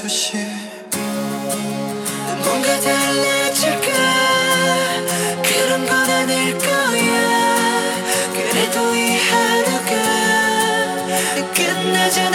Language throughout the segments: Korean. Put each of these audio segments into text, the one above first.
듯이 뭔가 달라질까 그런 건 아닐 거야. 그래도 이 하루가 끝나잖아.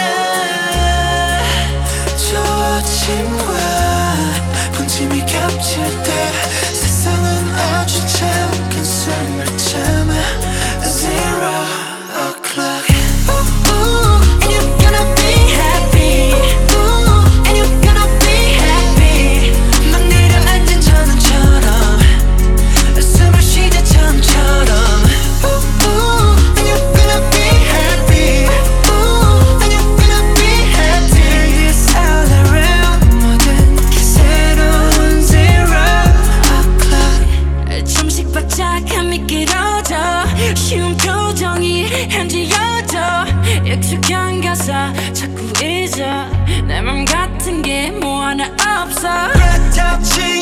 저 아침과 분침이 겹칠 때 세상은 아주 잠깐 숨을 참아. Zero o'clock. And you're gonna be happy. And you're gonna be happy. 막 내려앉은 전원처럼 숨을 쉬자 처음처럼. And you're gonna be happy. And you're gonna be happy. It's all around. 모든 게 새로운 zero o'clock. 좀씩 바짝함이 길어져. 쉬운 표정이 현지여져. 익숙한 가사 자꾸 잊어. 내 맘 같은 게 뭐 하나 없어.